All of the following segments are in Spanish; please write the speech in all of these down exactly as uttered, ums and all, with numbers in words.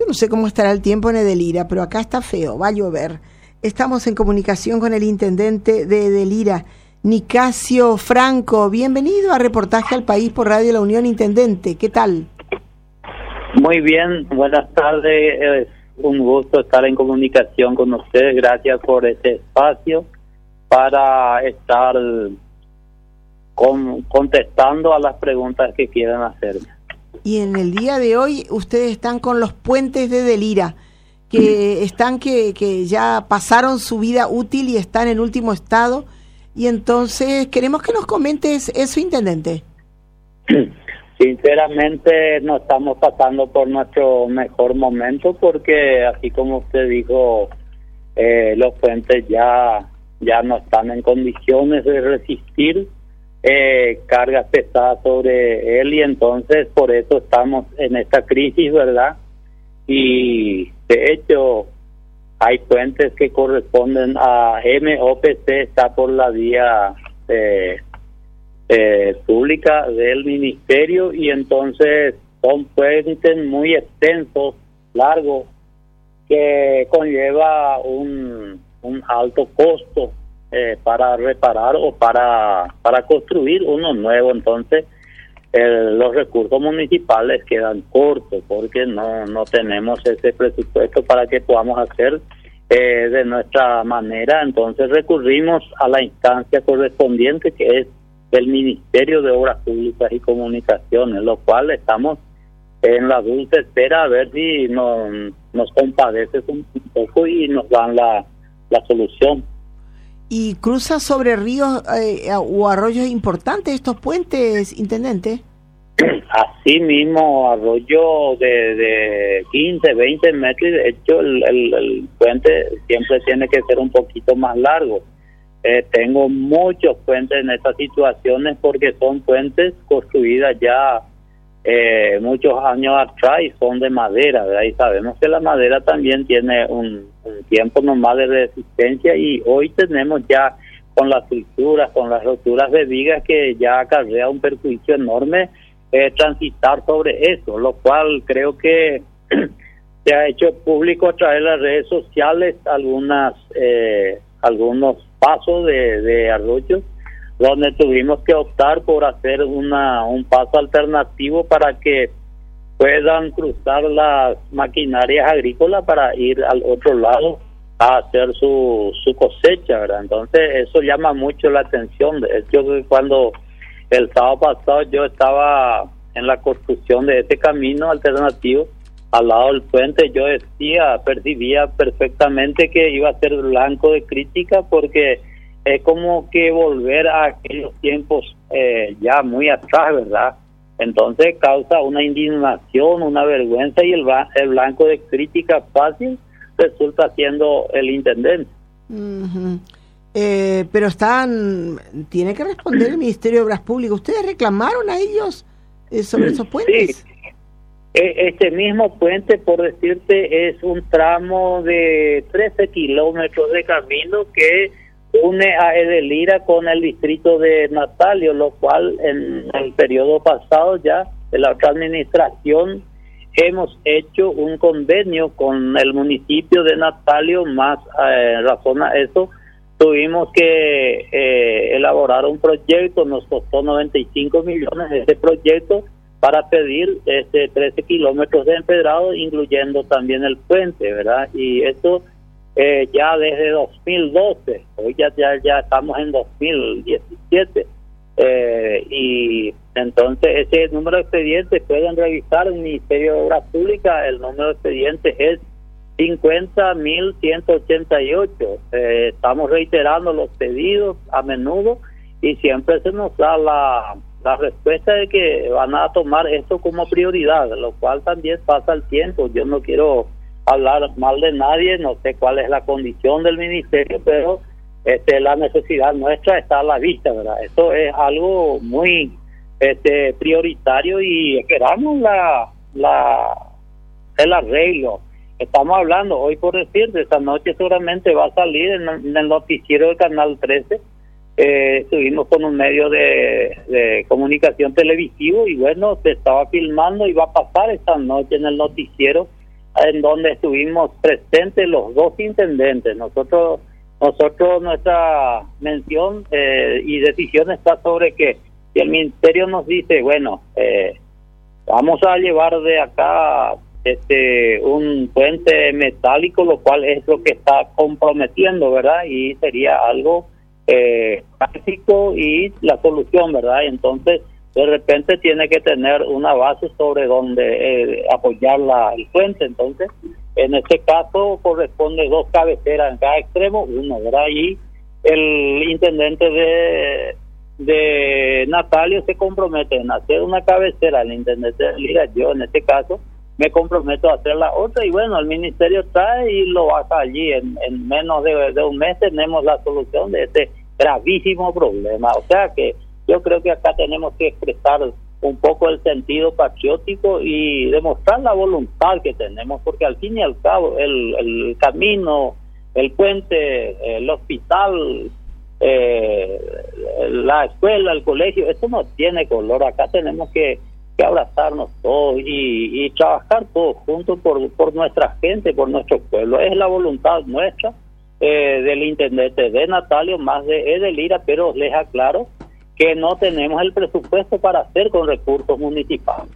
no sé cómo estará el tiempo en Edelira, pero acá está feo, va a llover. Estamos en comunicación con el intendente de Edelira, Nicasio Franco. Bienvenido a Reportaje al País por Radio La Unión, intendente. ¿Qué tal? Muy bien, buenas tardes. Es un gusto estar en comunicación con ustedes. Gracias por este espacio para estar con, contestando a las preguntas que quieran hacerme. Y en el día de hoy ustedes están con los puentes de Edelira, que están que, que ya pasaron su vida útil y están en último estado. Y entonces queremos que nos comentes eso, intendente. Sinceramente no estamos pasando por nuestro mejor momento porque, así como usted dijo, eh, los puentes ya, ya no están en condiciones de resistir eh, cargas pesadas sobre él, y entonces por eso estamos en esta crisis, ¿verdad? Y de hecho hay puentes que corresponden a M O P C, está por la vía eh, eh, pública del ministerio, y entonces son puentes muy extensos, largos, que conlleva un, un alto costo eh, para reparar o para, para construir uno nuevo. Entonces el, los recursos municipales quedan cortos porque no, no tenemos ese presupuesto para que podamos hacer eh, de nuestra manera. Entonces recurrimos a la instancia correspondiente, que es el Ministerio de Obras Públicas y Comunicaciones, lo cual estamos en la dulce espera a ver si nos, nos compadece un poco y nos dan la, la solución. ¿Y cruza sobre ríos eh, o arroyos importantes estos puentes, intendente? Así mismo, arroyo de, de quince, veinte metros, de hecho el, el, el puente siempre tiene que ser un poquito más largo. Eh, tengo muchos puentes en estas situaciones porque son puentes construidas ya eh, muchos años atrás y son de madera, ¿verdad? Y sabemos que la madera también tiene un, un tiempo normal de resistencia, y hoy tenemos ya con las frituras, con las roturas de vigas, que ya acarrea un perjuicio enorme eh, transitar sobre eso, lo cual creo que se ha hecho público a través de las redes sociales algunas eh, algunos pasos de, de arroyos donde tuvimos que optar por hacer una un paso alternativo para que puedan cruzar las maquinarias agrícolas para ir al otro lado a hacer su, su cosecha, ¿verdad? Entonces eso llama mucho la atención. De hecho, cuando el sábado pasado yo estaba en la construcción de este camino alternativo al lado del puente, yo decía, percibía perfectamente que iba a ser blanco de crítica, porque es como que volver a aquellos tiempos eh, ya muy atrás, ¿verdad? Entonces causa una indignación, una vergüenza, y el, el blanco de crítica fácil resulta siendo el intendente. Uh-huh. Eh, pero están, tiene que responder el Ministerio de Obras Públicas. ¿Ustedes reclamaron a ellos eh, sobre esos puentes? Sí. Este mismo puente, por decirte, es un tramo de trece kilómetros de camino que une a Edelira con el distrito de Natalio, lo cual en el periodo pasado ya de la otra administración hemos hecho un convenio con el municipio de Natalio. Más eh, en razón a eso tuvimos que eh, elaborar un proyecto, nos costó noventa y cinco millones ese proyecto, para pedir este trece kilómetros de empedrado, incluyendo también el puente, ¿verdad? Y esto eh, ya desde dos mil doce, hoy ya, ya, ya estamos en dos mil diecisiete, eh, y entonces ese número de expedientes pueden revisar el Ministerio de Obras Públicas. El número de expedientes es cincuenta mil ciento ochenta y ocho. Eh, estamos reiterando los pedidos a menudo y siempre se nos da la... la respuesta de que van a tomar esto como prioridad, lo cual también pasa el tiempo. Yo no quiero hablar mal de nadie, no sé cuál es la condición del ministerio, pero este la necesidad nuestra está a la vista, ¿verdad? Esto es algo muy este prioritario y esperamos la la el arreglo. Estamos hablando hoy, por decirte, esta noche seguramente va a salir en, en el noticiero del Canal trece. Eh, estuvimos con un medio de, de comunicación televisivo y bueno, se estaba filmando y va a pasar esta noche en el noticiero en donde estuvimos presentes los dos intendentes. Nosotros, nosotros nuestra mención eh, y decisión está sobre que si el ministerio nos dice, bueno, eh, vamos a llevar de acá este un puente metálico, lo cual es lo que está comprometiendo, ¿verdad? Y sería algo eh, práctico y la solución, ¿verdad? Entonces, de repente tiene que tener una base sobre donde eh, apoyar la, el puente. Entonces, en este caso corresponde dos cabeceras en cada extremo, uno, ¿verdad? Y el intendente de de Natalio se compromete en hacer una cabecera, el intendente de Lira, yo en este caso me comprometo a hacer la otra, y bueno, el ministerio trae y lo baja allí. En, en menos de, de un mes tenemos la solución de este gravísimo problema. O sea que yo creo que acá tenemos que expresar un poco el sentido patriótico y demostrar la voluntad que tenemos, porque al fin y al cabo el, el camino, el puente, el hospital, eh, la escuela, el colegio, eso no tiene color. Acá tenemos que, que abrazarnos todos y, y trabajar todos juntos por, por nuestra gente, por nuestro pueblo. Es la voluntad nuestra, eh, del intendente de Natalio, más de Edelira, pero les aclaro que no tenemos el presupuesto para hacer con recursos municipales.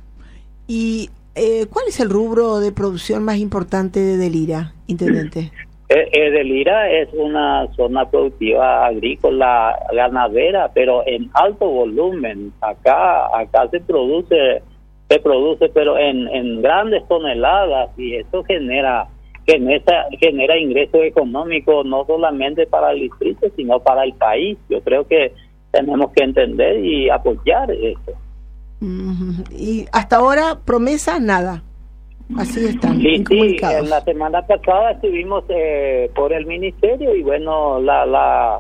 ¿Y eh, cuál es el rubro de producción más importante de Edelira, intendente? Edelira es una zona productiva agrícola, ganadera, pero en alto volumen. Acá acá se produce, se produce, pero en, en grandes toneladas, y eso genera genera, genera ingresos económicos no solamente para el distrito, sino para el país. Yo creo que tenemos que entender y apoyar eso. Mm-hmm. Y hasta ahora, promesas, nada. Así están. Sí, sí, en la semana pasada estuvimos eh, por el ministerio y bueno, la, la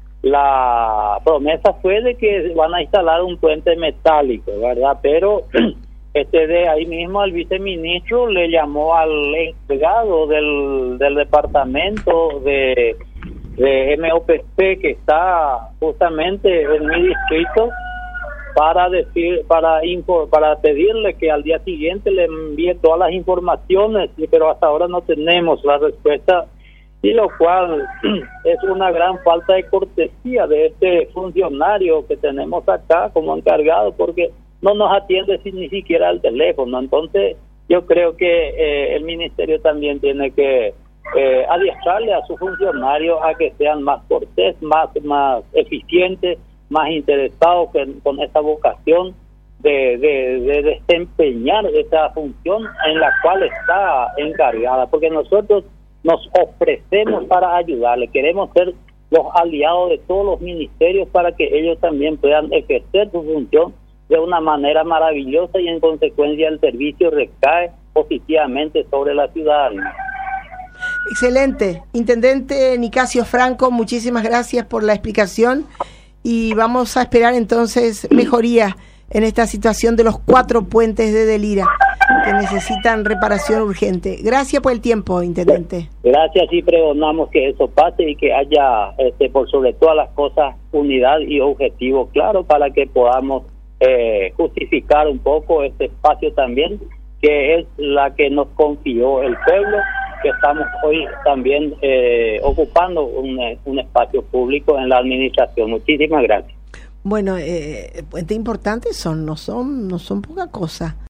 la promesa fue de que van a instalar un puente metálico, ¿verdad? Pero este de ahí mismo el viceministro le llamó al encargado del, del departamento de, de M O P C, que está justamente en mi distrito, para decir, para info, para pedirle que al día siguiente le envíe todas las informaciones, pero hasta ahora no tenemos la respuesta, y lo cual es una gran falta de cortesía de este funcionario que tenemos acá como encargado, porque no nos atiende sin ni siquiera el teléfono. Entonces yo creo que eh, el ministerio también tiene que eh, adiestrarle a sus funcionarios a que sean más cortés, más, más eficientes, más interesados que, con esa vocación de, de, de desempeñar esa función en la cual está encargada, porque nosotros nos ofrecemos para ayudarle, queremos ser los aliados de todos los ministerios para que ellos también puedan ejercer su función de una manera maravillosa, y en consecuencia el servicio recae positivamente sobre la ciudadanía. Excelente. Intendente Nicasio Franco, muchísimas gracias por la explicación. Y vamos a esperar entonces mejoría en esta situación de los cuatro puentes de Edelira que necesitan reparación urgente. Gracias por el tiempo, intendente. Gracias, y pregonamos que eso pase y que haya, este, por sobre todas las cosas, unidad y objetivo claro para que podamos eh, justificar un poco este espacio también, que es la que nos confió el pueblo, que estamos hoy también eh, ocupando un, un espacio público en la administración. Muchísimas gracias. Bueno, eh, puentes importantes son, no son, no son poca cosa.